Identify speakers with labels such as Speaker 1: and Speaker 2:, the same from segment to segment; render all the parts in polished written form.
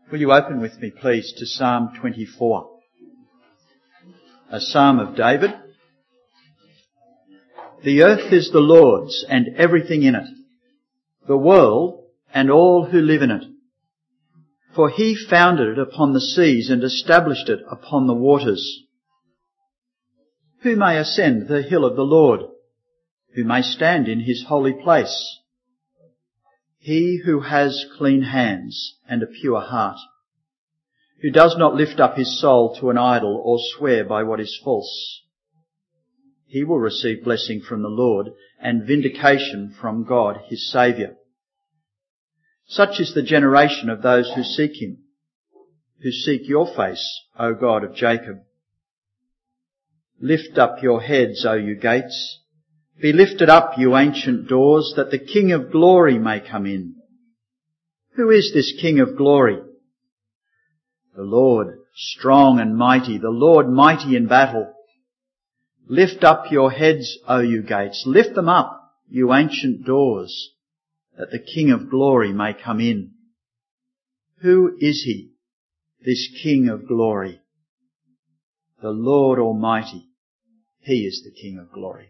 Speaker 1: Will you open with me, please, to Psalm 24, a psalm of David. The earth is the Lord's and everything in it, the world and all who live in it. For he founded it upon the seas and established it upon the waters. Who may ascend the hill of the Lord? Who may stand in his holy place? He who has clean hands and a pure heart, who does not lift up his soul to an idol or swear by what is false. He will receive blessing from the Lord and vindication from God his Saviour. Such is the generation of those who seek him, who seek your face, O God of Jacob. Lift up your heads, O you gates. Be lifted up, you ancient doors, that the King of glory may come in. Who is this King of glory? The Lord, strong and mighty, the Lord mighty in battle. Lift up your heads, O you gates. Lift them up, you ancient doors, that the King of glory may come in. Who is he, this King of glory? The Lord Almighty. He is the King of glory.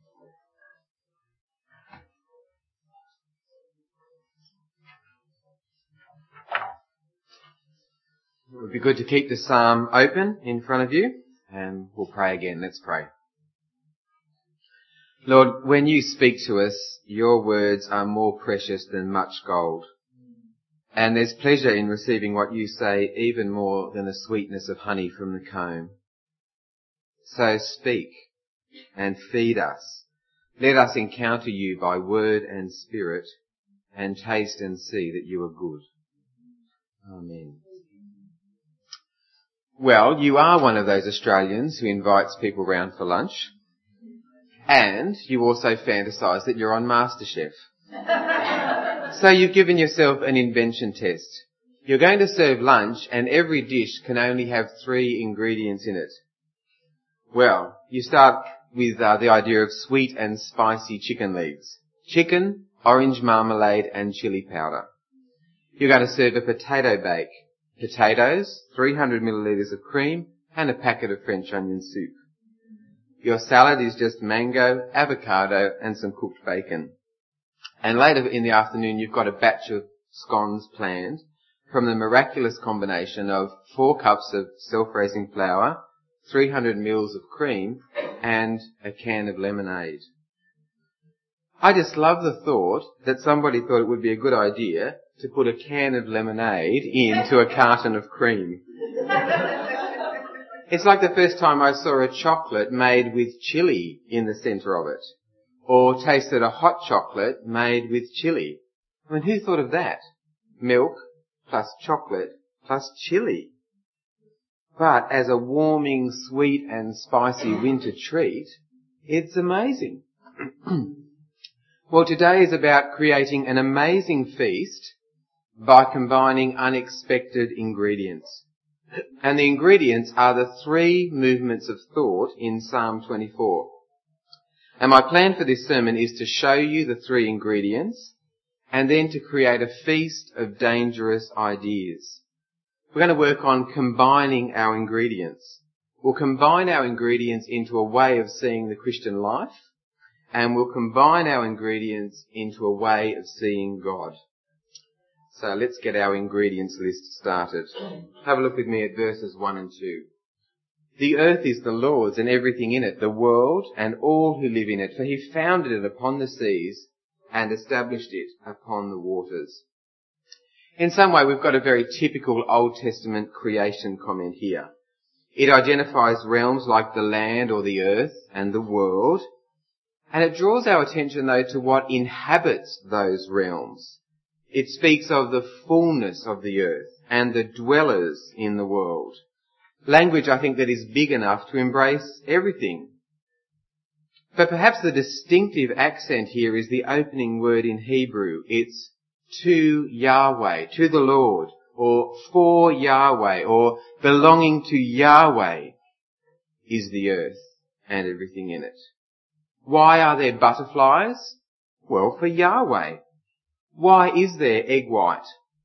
Speaker 2: It would be good to keep the psalm open in front of you, and we'll pray again. Let's pray. Lord, when you speak to us, your words are more precious than much gold. And there's pleasure in receiving what you say even more than the sweetness of honey from the comb. So speak and feed us. Let us encounter you by word and spirit, and taste and see that you are good. Amen. Well, you are one of those Australians who invites people round for lunch. And you also fantasise that you're on MasterChef. So you've given yourself an invention test. You're going to serve lunch and every dish can only have 3 ingredients in it. Well, you start with the idea of sweet and spicy chicken legs. Chicken, orange marmalade and chilli powder. You're going to serve a potato bake. Potatoes, 300 millilitres of cream and a packet of French onion soup. Your salad is just mango, avocado and some cooked bacon. And later in the afternoon you've got a batch of scones planned from the miraculous combination of 4 cups of self-raising flour, 300 mils of cream and a can of lemonade. I just love the thought that somebody thought it would be a good idea to put a can of lemonade into a carton of cream. It's like the first time I saw a chocolate made with chili in the centre of it, or tasted a hot chocolate made with chili. I mean, who thought of that? Milk plus chocolate plus chili. But as a warming, sweet and spicy winter treat, it's amazing. Well, today is about creating an amazing feast by combining unexpected ingredients. And the ingredients are the 3 movements of thought in Psalm 24. And my plan for this sermon is to show you the 3 ingredients and then to create a feast of dangerous ideas. We're going to work on combining our ingredients. We'll combine our ingredients into a way of seeing the Christian life, and we'll combine our ingredients into a way of seeing God. So let's get our ingredients list started. Have a look with me at verses 1 and 2. The earth is the Lord's and everything in it, the world and all who live in it, for he founded it upon the seas and established it upon the waters. In some way, we've got a very typical Old Testament creation comment here. It identifies realms like the land or the earth and the world, and it draws our attention, though, to what inhabits those realms. It speaks of the fullness of the earth and the dwellers in the world. Language, I think, that is big enough to embrace everything. But perhaps the distinctive accent here is the opening word in Hebrew. It's to Yahweh, to the Lord, or for Yahweh, or belonging to Yahweh is the earth and everything in it. Why are there butterflies? Well, for Yahweh. Why is there egg white?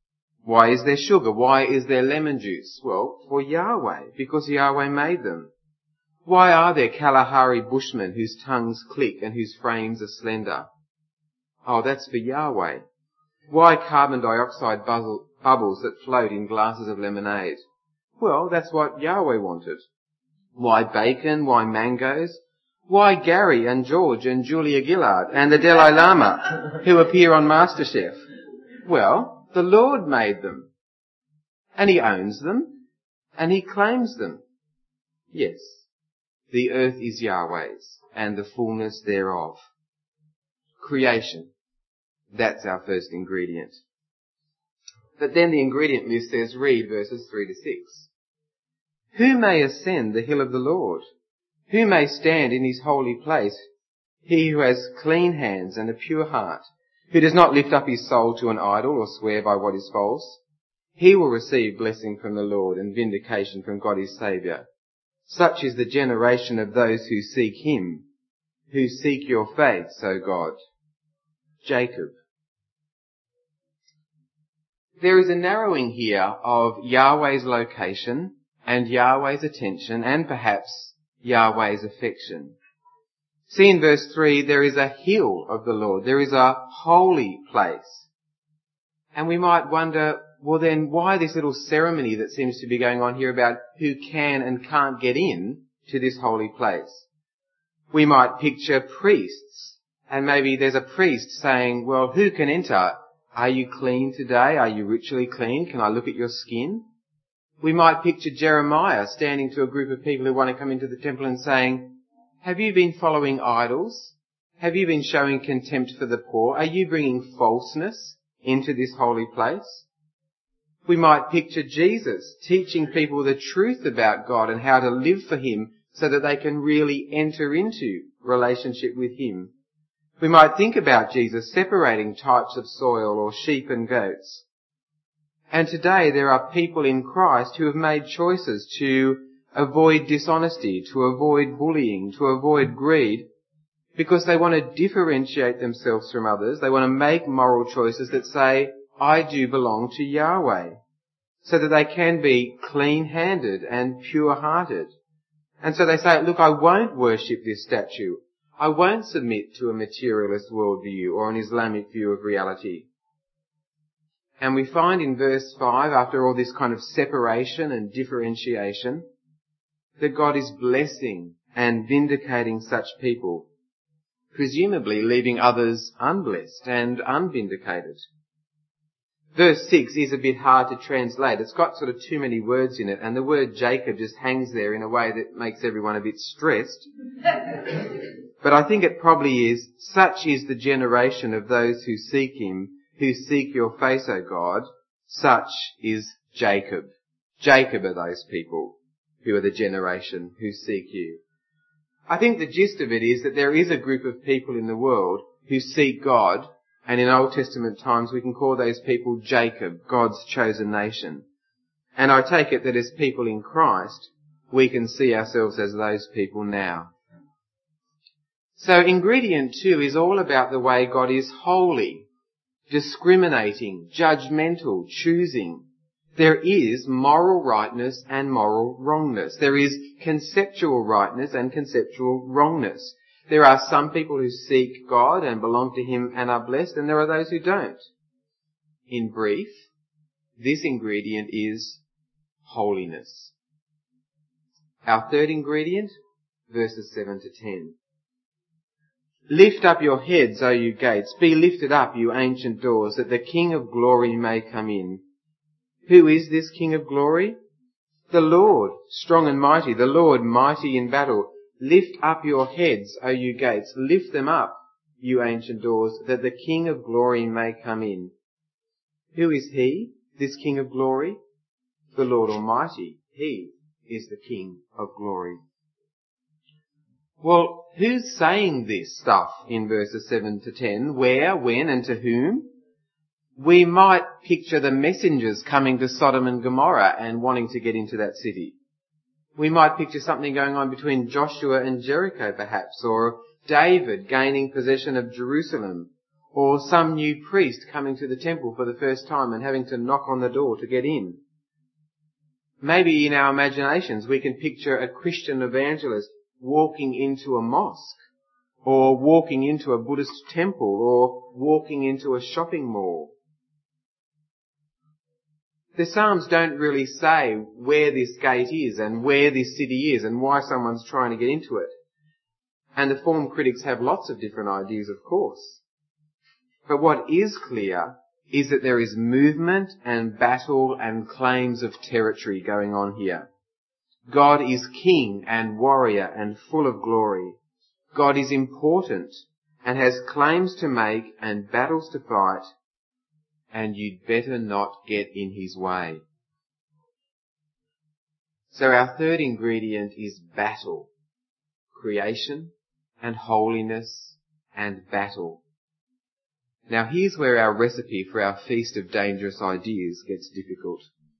Speaker 2: Why is there sugar? Why is there lemon juice? Well, for Yahweh, because Yahweh made them. Why are there Kalahari bushmen whose tongues click and whose frames are slender? Oh, that's for Yahweh. Why carbon dioxide bubbles that float in glasses of lemonade? Well, that's what Yahweh wanted. Why bacon? Why mangoes? Why Gary and George and Julia Gillard and the Dalai Lama who appear on MasterChef? Well, the Lord made them. And He owns them. And He claims them. Yes, the earth is Yahweh's and the fullness thereof. Creation. That's our first ingredient. But then the ingredient list says, read verses 3 to 6. Who may ascend the hill of the Lord? Who may stand in His holy place? He who has clean hands and a pure heart, who does not lift up his soul to an idol or swear by what is false. He will receive blessing from the Lord and vindication from God his Saviour. Such is the generation of those who seek Him, who seek your face, O God. Jacob. There is a narrowing here of Yahweh's location and Yahweh's attention and perhaps Yahweh's affection. See in verse 3, there is a hill of the Lord. There is a holy place. And we might wonder, well then, why this little ceremony that seems to be going on here about who can and can't get in to this holy place? We might picture priests, and maybe there's a priest saying, well, who can enter? Are you clean today? Are you ritually clean? Can I look at your skin? We might picture Jeremiah standing to a group of people who want to come into the temple and saying, have you been following idols? Have you been showing contempt for the poor? Are you bringing falseness into this holy place? We might picture Jesus teaching people the truth about God and how to live for Him so that they can really enter into relationship with Him. We might think about Jesus separating types of soil or sheep and goats. And today there are people in Christ who have made choices to avoid dishonesty, to avoid bullying, to avoid greed, because they want to differentiate themselves from others. They want to make moral choices that say, I do belong to Yahweh, so that they can be clean-handed and pure-hearted. And so they say, look, I won't worship this statue. I won't submit to a materialist worldview or an Islamic view of reality. And we find in verse 5, after all this kind of separation and differentiation, that God is blessing and vindicating such people, presumably leaving others unblessed and unvindicated. Verse 6 is a bit hard to translate. It's got sort of too many words in it, and the word Jacob just hangs there in a way that makes everyone a bit stressed. But I think it probably is, such is the generation of those who seek Him, who seek your face, O God. Such is Jacob. Jacob are those people who are the generation who seek you. I think the gist of it is that there is a group of people in the world who seek God, and in Old Testament times we can call those people Jacob, God's chosen nation. And I take it that as people in Christ, we can see ourselves as those people now. So ingredient 2 is all about the way God is holy, discriminating, judgmental, choosing. There is moral rightness and moral wrongness. There is conceptual rightness and conceptual wrongness. There are some people who seek God and belong to Him and are blessed, and there are those who don't. In brief, this ingredient is holiness. Our third ingredient, verses 7 to 10. Lift up your heads, O you gates. Be lifted up, you ancient doors, that the King of glory may come in. Who is this King of glory? The Lord, strong and mighty, the Lord mighty in battle. Lift up your heads, O you gates. Lift them up, you ancient doors, that the King of glory may come in. Who is He, this King of glory? The Lord Almighty. He is the King of glory. Well, who's saying this stuff in verses 7 to 10? Where, when, and to whom? We might picture the messengers coming to Sodom and Gomorrah and wanting to get into that city. We might picture something going on between Joshua and Jericho perhaps, or David gaining possession of Jerusalem, or some new priest coming to the temple for the first time and having to knock on the door to get in. Maybe in our imaginations we can picture a Christian evangelist walking into a mosque, or walking into a Buddhist temple, or walking into a shopping mall. The Psalms don't really say where this gate is and where this city is and why someone's trying to get into it. And the form critics have lots of different ideas, of course. But what is clear is that there is movement and battle and claims of territory going on here. God is king and warrior and full of glory. God is important and has claims to make and battles to fight, and you'd better not get in his way. So our third ingredient is battle. Creation and holiness and battle. Now here's where our recipe for our feast of dangerous ideas gets difficult.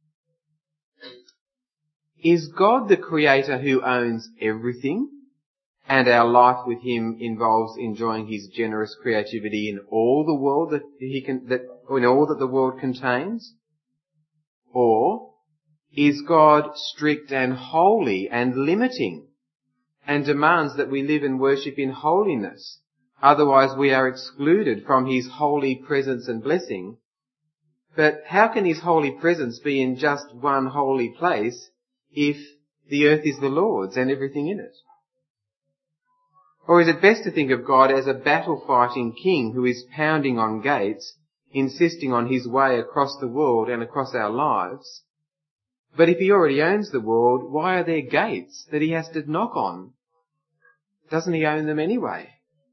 Speaker 2: Is God the creator who owns everything, and our life with him involves enjoying his generous creativity in all the world in all that the world contains? Or is God strict and holy and limiting and demands that we live and worship in holiness? Otherwise we are excluded from his holy presence and blessing. But how can his holy presence be in just one holy place if the earth is the Lord's and everything in it? Or is it best to think of God as a battle-fighting king who is pounding on gates, insisting on his way across the world and across our lives? But if he already owns the world, why are there gates that he has to knock on? Doesn't he own them anyway?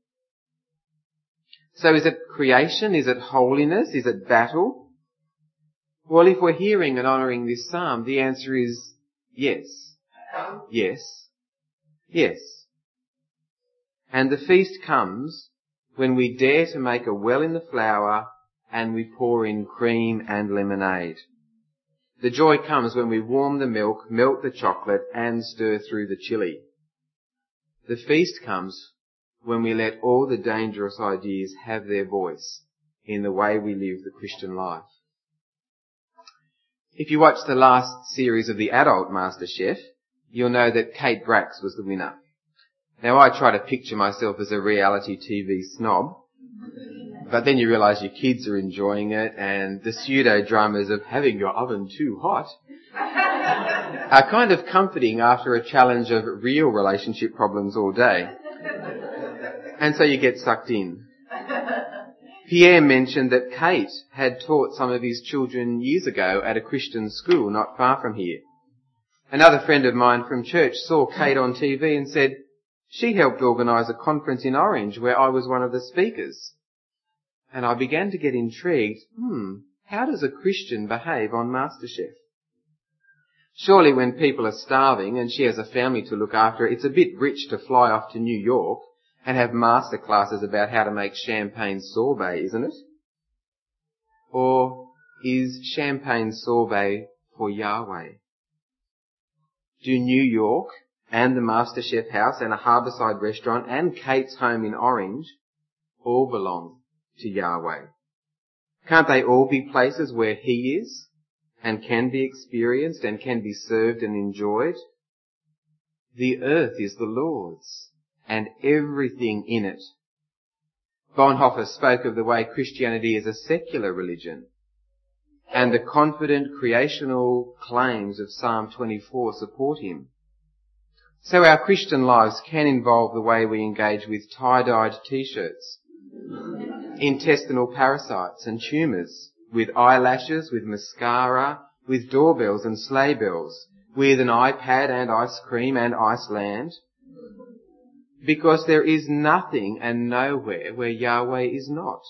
Speaker 2: So is it creation? Is it holiness? Is it battle? Well, if we're hearing and honouring this psalm, the answer is yes. Yes. Yes. And the feast comes when we dare to make a well in the flour and we pour in cream and lemonade. The joy comes when we warm the milk, melt the chocolate and stir through the chili. The feast comes when we let all the dangerous ideas have their voice in the way we live the Christian life. If you watched the last series of the adult MasterChef, you'll know that Kate Brax was the winner. Now I try to picture myself as a reality TV snob, but then you realise your kids are enjoying it and the pseudo-dramas of having your oven too hot are kind of comforting after a challenge of real relationship problems all day. And so you get sucked in. Pierre mentioned that Kate had taught some of his children years ago at a Christian school not far from here. Another friend of mine from church saw Kate on TV and said she helped organise a conference in Orange where I was one of the speakers. And I began to get intrigued. How does a Christian behave on MasterChef? Surely when people are starving and she has a family to look after, it's a bit rich to fly off to New York and have master classes about how to make champagne sorbet, isn't it? Or is champagne sorbet for Yahweh? Do New York and the MasterChef house and a Harbourside restaurant and Kate's home in Orange all belong to Yahweh? Can't they all be places where he is and can be experienced and can be served and enjoyed? The earth is the Lord's and everything in it. Bonhoeffer spoke of the way Christianity is a secular religion, and the confident creational claims of Psalm 24 support him. So our Christian lives can involve the way we engage with tie-dyed t-shirts, intestinal parasites and tumours, with eyelashes, with mascara, with doorbells and sleigh bells, with an iPad and ice cream and Iceland, because there is nothing and nowhere where Yahweh is not.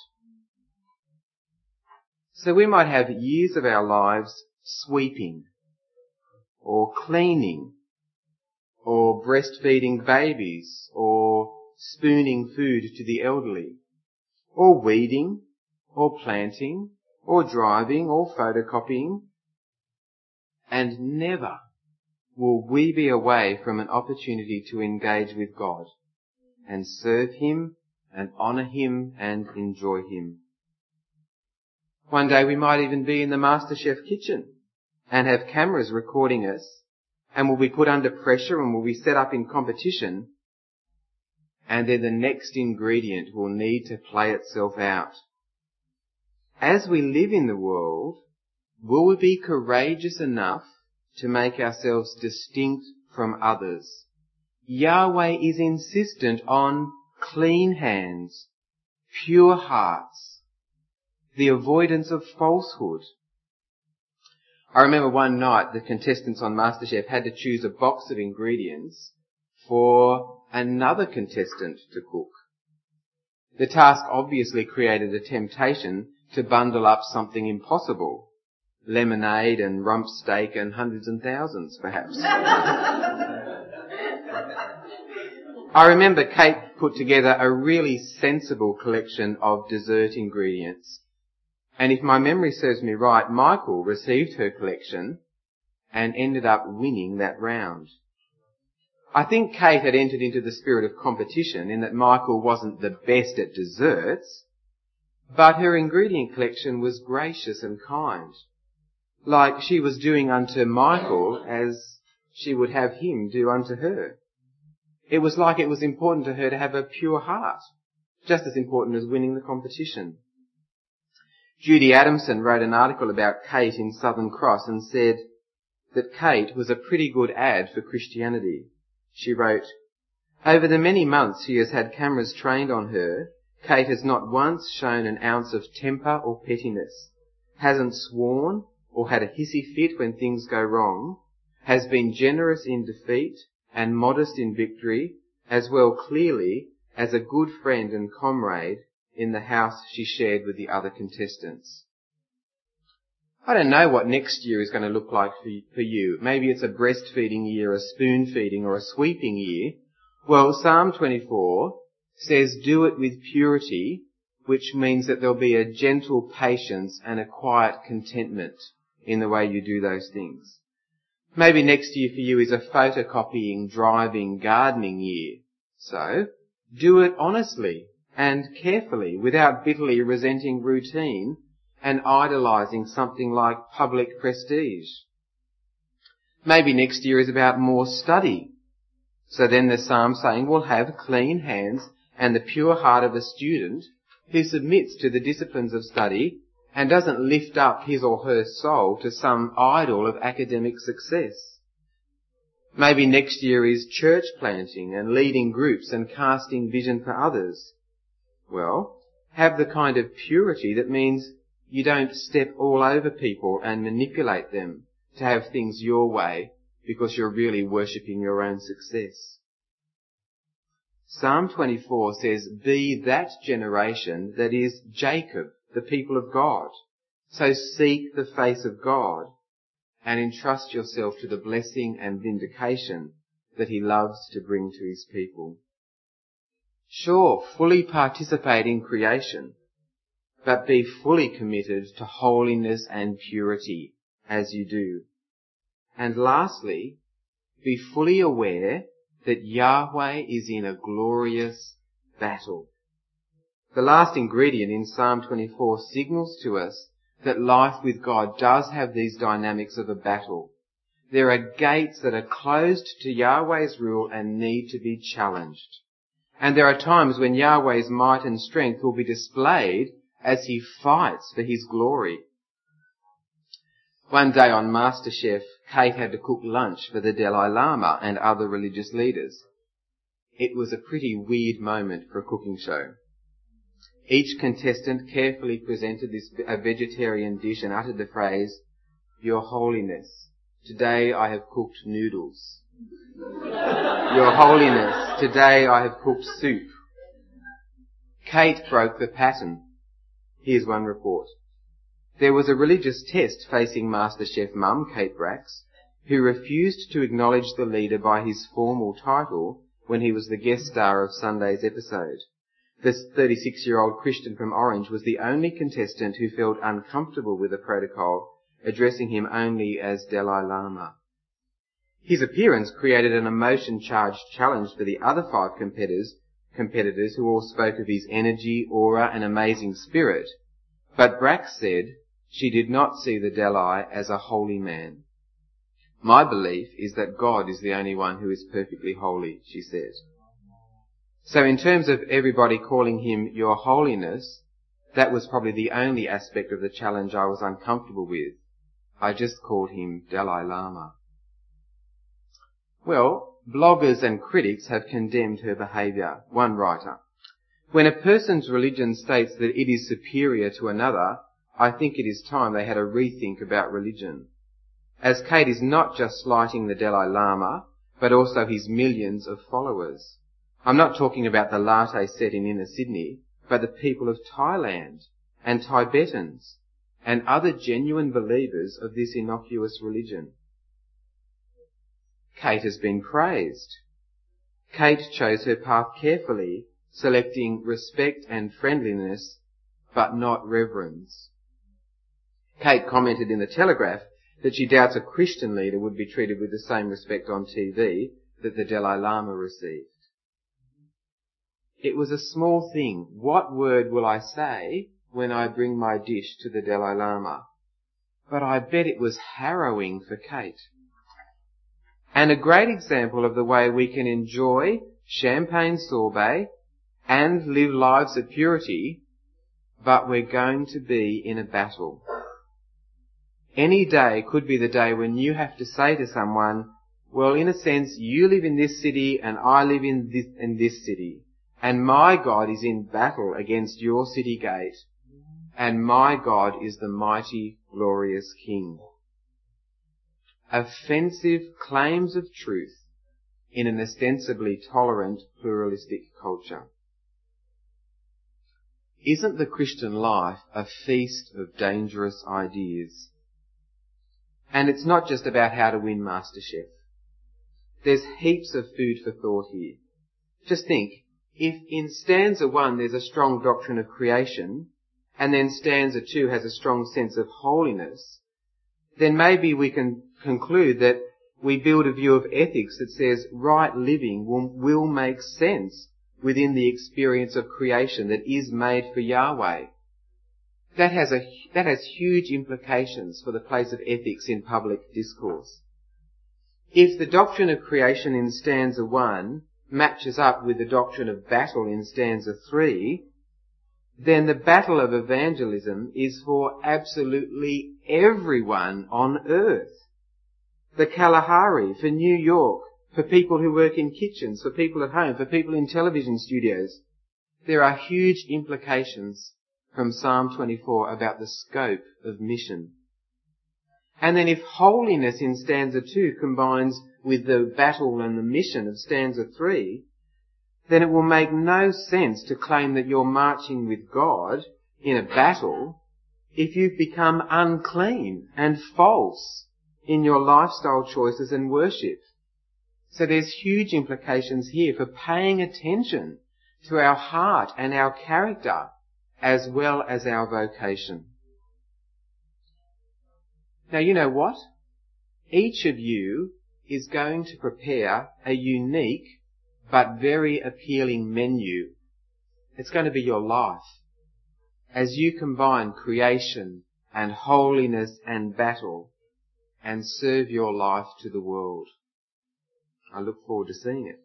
Speaker 2: So we might have years of our lives sweeping, or cleaning, or breastfeeding babies, or spooning food to the elderly, or weeding, or planting, or driving, or photocopying, and never will we be away from an opportunity to engage with God and serve him and honour him and enjoy him. One day we might even be in the MasterChef kitchen and have cameras recording us, and we'll be put under pressure and we'll be set up in competition, and then the next ingredient will need to play itself out. As we live in the world, will we be courageous enough to make ourselves distinct from others? Yahweh is insistent on clean hands, pure hearts, the avoidance of falsehood. I remember one night the contestants on MasterChef had to choose a box of ingredients for another contestant to cook. The task obviously created a temptation to bundle up something impossible. Lemonade and rump steak and hundreds and thousands, perhaps. I remember Kate put together a really sensible collection of dessert ingredients. And if my memory serves me right, Michael received her collection and ended up winning that round. I think Kate had entered into the spirit of competition in that Michael wasn't the best at desserts, but her ingredient collection was gracious and kind, like she was doing unto Michael as she would have him do unto her. It was like it was important to her to have a pure heart, just as important as winning the competition. Judy Adamson wrote an article about Kate in Southern Cross and said that Kate was a pretty good ad for Christianity. She wrote, "Over the many months she has had cameras trained on her, Kate has not once shown an ounce of temper or pettiness, hasn't sworn or had a hissy fit when things go wrong, has been generous in defeat and modest in victory, as well clearly as a good friend and comrade in the house she shared with the other contestants." I don't know what next year is going to look like for you. Maybe it's a breastfeeding year, a spoon feeding, or a sweeping year. Well, Psalm 24 says do it with purity, which means that there'll be a gentle patience and a quiet contentment in the way you do those things. Maybe next year for you is a photocopying, driving, gardening year. So, do it honestly and carefully without bitterly resenting routine and idolising something like public prestige. Maybe next year is about more study. So then the psalm saying we'll have clean hands and the pure heart of a student who submits to the disciplines of study and doesn't lift up his or her soul to some idol of academic success. Maybe next year is church planting and leading groups and casting vision for others. Well, have the kind of purity that means you don't step all over people and manipulate them to have things your way because you're really worshipping your own success. Psalm 24 says, be that generation that is Jacob, the people of God. So seek the face of God and entrust yourself to the blessing and vindication that he loves to bring to his people. Sure, fully participate in creation, but be fully committed to holiness and purity as you do. And lastly, be fully aware that Yahweh is in a glorious battle. The last ingredient in Psalm 24 signals to us that life with God does have these dynamics of a battle. There are gates that are closed to Yahweh's rule and need to be challenged. And there are times when Yahweh's might and strength will be displayed as he fights for his glory. One day on MasterChef, Kate had to cook lunch for the Dalai Lama and other religious leaders. It was a pretty weird moment for a cooking show. Each contestant carefully presented a vegetarian dish and uttered the phrase, "Your Holiness, today I have cooked noodles." "Your Holiness, today I have cooked soup." Kate broke the pattern. Here's one report. There was a religious test facing MasterChef mum, Kate Brax, who refused to acknowledge the leader by his formal title when he was the guest star of Sunday's episode. This 36-year-old Christian from Orange was the only contestant who felt uncomfortable with the protocol, addressing him only as Dalai Lama. His appearance created an emotion-charged challenge for the other 5 competitors competitors who all spoke of his energy, aura and amazing spirit, but Brack said she did not see the Dalai as a holy man. My belief is that God is the only one who is perfectly holy, she said. So in terms of everybody calling him Your Holiness, that was probably the only aspect of the challenge I was uncomfortable with. I just called him Dalai Lama. Well, bloggers and critics have condemned her behaviour. One writer: when a person's religion states that it is superior to another, I think it is time they had a rethink about religion. As Kate is not just slighting the Dalai Lama, but also his millions of followers. I'm not talking about the latte set in inner Sydney, but the people of Thailand and Tibetans and other genuine believers of this innocuous religion. Kate has been praised. Kate chose her path carefully, selecting respect and friendliness, but not reverence. Kate commented in the Telegraph that she doubts a Christian leader would be treated with the same respect on TV that the Dalai Lama received. It was a small thing. What word will I say when I bring my dish to the Dalai Lama? But I bet it was harrowing for Kate. And a great example of the way we can enjoy champagne sorbet and live lives of purity, but we're going to be in a battle. Any day could be the day when you have to say to someone, well, in a sense, you live in this city and I live in this city. And my God is in battle against your city gate. And my God is the mighty, glorious King. Offensive claims of truth in an ostensibly tolerant, pluralistic culture. Isn't the Christian life a feast of dangerous ideas? And it's not just about how to win MasterChef. There's heaps of food for thought here. Just think, if in stanza 1 there's a strong doctrine of creation, and then stanza 2 has a strong sense of holiness, then maybe we can conclude that we build a view of ethics that says right living will make sense within the experience of creation that is made for Yahweh. That has huge implications for the place of ethics in public discourse. If the doctrine of creation in stanza 1 matches up with the doctrine of battle in stanza 3, then the battle of evangelism is for absolutely everyone on earth. The Kalahari for New York, for people who work in kitchens, for people at home, for people in television studios. There are huge implications from Psalm 24 about the scope of mission. And then if holiness in stanza 2 combines with the battle and the mission of stanza 3, then it will make no sense to claim that you're marching with God in a battle if you've become unclean and false in your lifestyle choices and worship. So there's huge implications here for paying attention to our heart and our character as well as our vocation. Now you know what? Each of you is going to prepare a unique but very appealing menu. It's going to be your life as you combine creation and holiness and battle and serve your life to the world. I look forward to seeing it.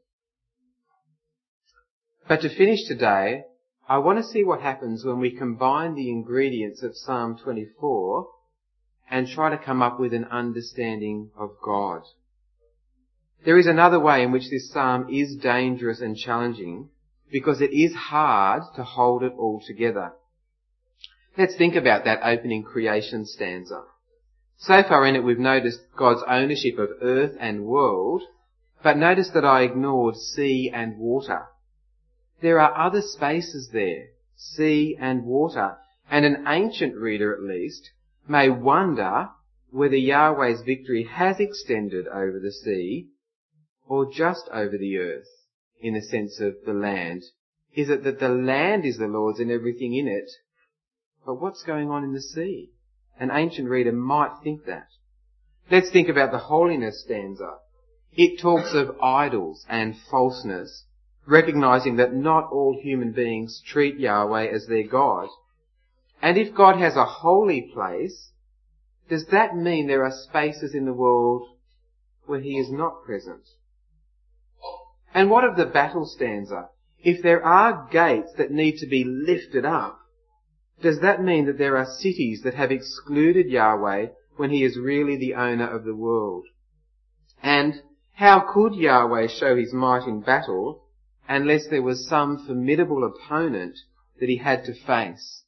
Speaker 2: But to finish today, I want to see what happens when we combine the ingredients of Psalm 24 and try to come up with an understanding of God. There is another way in which this psalm is dangerous and challenging because it is hard to hold it all together. Let's think about that opening creation stanza. So far in it we've noticed God's ownership of earth and world, but notice that I ignored sea and water. There are other spaces there, sea and water, and an ancient reader at least may wonder whether Yahweh's victory has extended over the sea or just over the earth in the sense of the land. Is it that the land is the Lord's and everything in it? But what's going on in the sea? An ancient reader might think that. Let's think about the holiness stanza. It talks of idols and falseness, recognizing that not all human beings treat Yahweh as their God. And if God has a holy place, does that mean there are spaces in the world where he is not present? And what of the battle stanza? If there are gates that need to be lifted up, does that mean that there are cities that have excluded Yahweh when he is really the owner of the world? And how could Yahweh show his might in battle unless there was some formidable opponent that he had to face?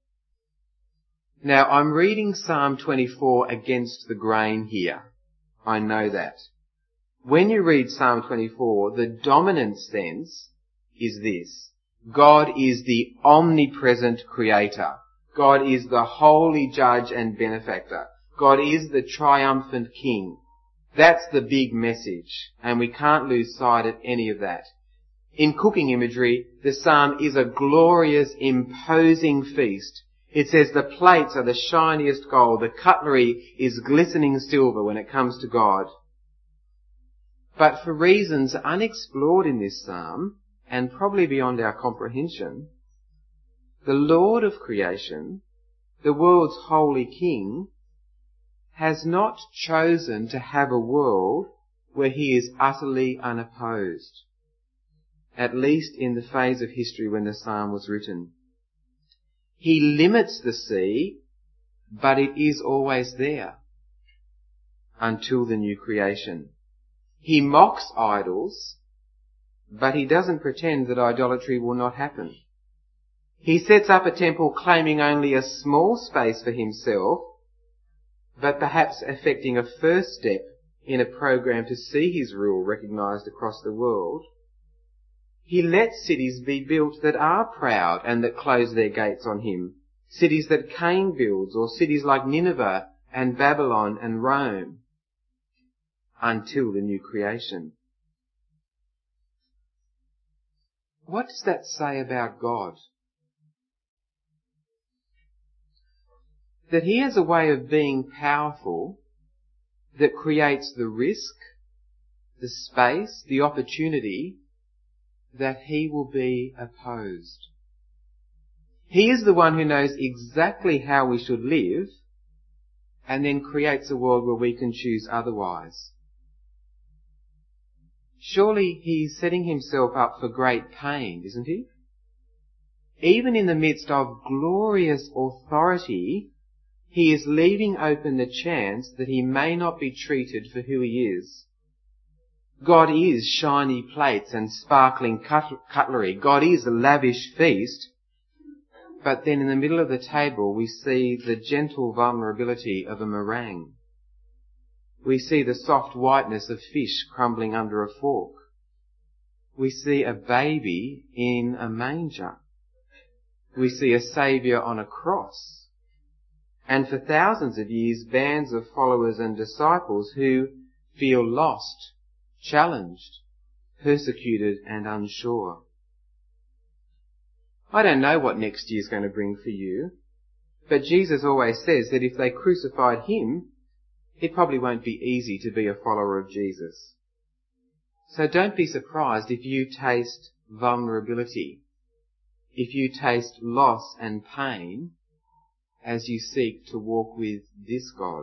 Speaker 2: Now, I'm reading Psalm 24 against the grain here. I know that. When you read Psalm 24, the dominant sense is this: God is the omnipresent creator. God is the holy judge and benefactor. God is the triumphant king. That's the big message, and we can't lose sight of any of that. In cooking imagery, the psalm is a glorious, imposing feast. It says the plates are the shiniest gold, the cutlery is glistening silver when it comes to God. But for reasons unexplored in this psalm, and probably beyond our comprehension, the Lord of creation, the world's holy king, has not chosen to have a world where he is utterly unopposed, at least in the phase of history when the psalm was written. He limits the sea, but it is always there until the new creation. He mocks idols, but he doesn't pretend that idolatry will not happen. He sets up a temple claiming only a small space for himself, but perhaps effecting a first step in a program to see his rule recognized across the world. He lets cities be built that are proud and that close their gates on him. Cities that Cain builds, or cities like Nineveh and Babylon and Rome, until the new creation. What does that say about God? That he has a way of being powerful that creates the risk, the space, the opportunity that he will be opposed. He is the one who knows exactly how we should live and then creates a world where we can choose otherwise. Surely he is setting himself up for great pain, isn't he? Even in the midst of glorious authority, he is leaving open the chance that he may not be treated for who he is. God is shiny plates and sparkling cutlery. God is a lavish feast. But then in the middle of the table we see the gentle vulnerability of a meringue. We see the soft whiteness of fish crumbling under a fork. We see a baby in a manger. We see a saviour on a cross. And for thousands of years, bands of followers and disciples who feel lost, challenged, persecuted and unsure. I don't know what next year's going to bring for you, but Jesus always says that if they crucified him, it probably won't be easy to be a follower of Jesus. So don't be surprised if you taste vulnerability, if you taste loss and pain as you seek to walk with this God.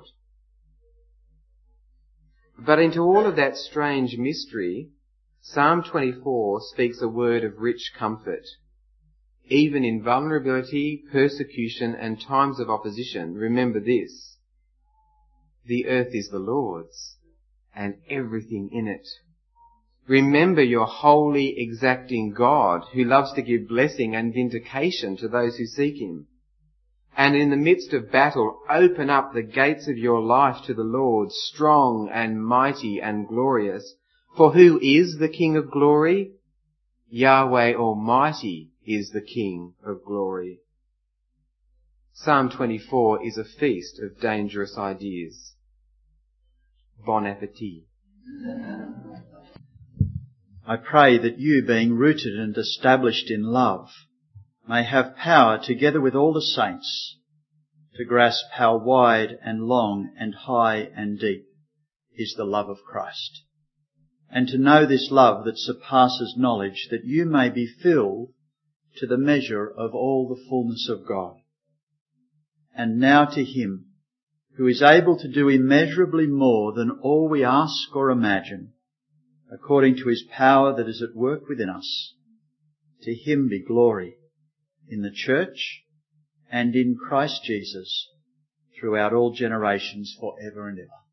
Speaker 2: But into all of that strange mystery, Psalm 24 speaks a word of rich comfort. Even in vulnerability, persecution and times of opposition, remember this: the earth is the Lord's and everything in it. Remember your holy, exacting God who loves to give blessing and vindication to those who seek him. And in the midst of battle, open up the gates of your life to the Lord, strong and mighty and glorious. For who is the King of glory? Yahweh Almighty is the King of glory. Psalm 24 is a feast of dangerous ideas. Bon appetit.
Speaker 1: I pray that you, being rooted and established in love, may have power, together with all the saints, to grasp how wide and long and high and deep is the love of Christ, and to know this love that surpasses knowledge, that you may be filled to the measure of all the fullness of God. And now to him who is able to do immeasurably more than all we ask or imagine, according to his power that is at work within us, to him be glory in the church and in Christ Jesus throughout all generations, for ever and ever.